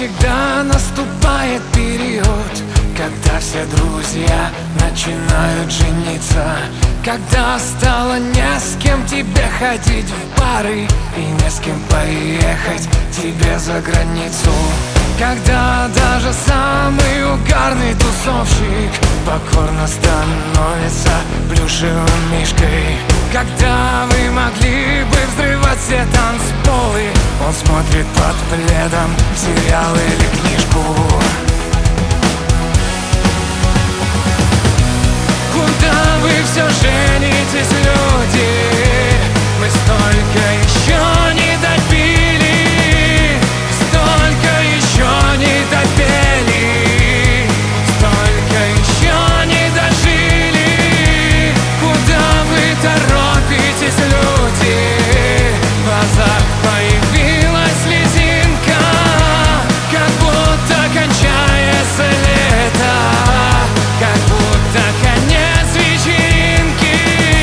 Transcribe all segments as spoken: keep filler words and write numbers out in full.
всегда наступает период, когда все друзья начинают жениться, когда стало не с кем тебе ходить в бары и не с кем поехать тебе за границу, когда даже самый угарный тусовщик покорно становится плюшевым мишкой, когда вы могли бы взрывать все танцполы, он смотрит под пледом сериал или книжку. Куда вы все женитесь, люди? Мы столько еще не допили, столько еще не допели, столько еще не дожили. Куда вы торопитесь, люди? В глазах появилась слезинка, как будто кончается лето, как будто конец вечеринки.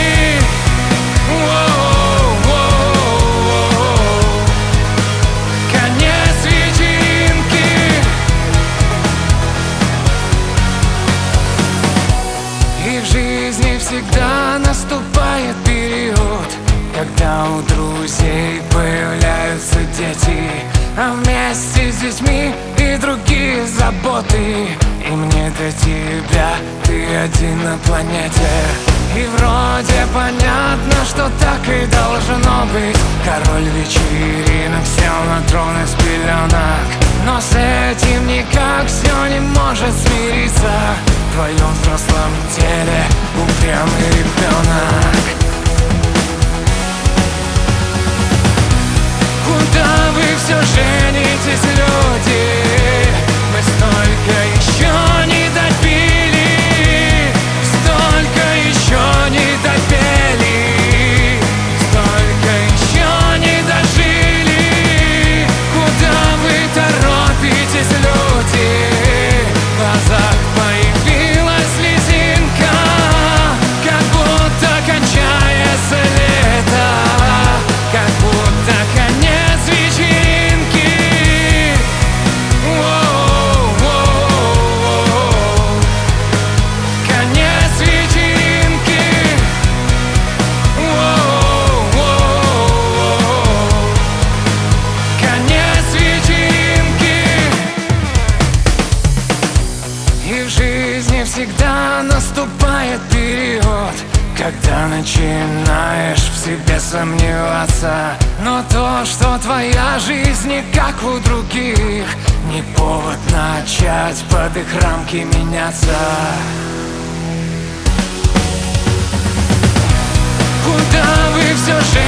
Воу-воу-воу. Конец вечеринки. И в жизни всегда наступает период, когда у друзей появляются дети, а вместе с детьми и другие заботы. И мне до тебя, ты один на планете. И вроде понятно, что так и должно быть. Король вечеринок сел на трон из пеленок, но с этим никак все не может смириться. В твоем взрослом теле упрямый ребенок. Куда вы все женитесь, люди? Мы столько еще не допили, столько еще не допели, столько еще не дожили. Куда вы торопитесь, люди? В глазах появилась слезинка, как будто кончается лето, как будто конец вечеринки. Воу-воу-воу. Конец вечеринки. Воу-воу-воу. Конец вечеринки. И в жизни всегда наступает период, когда начинаешь в себе сомневаться. Но то, что твоя жизнь не как у других, не повод начать под их рамки меняться. Куда вы все же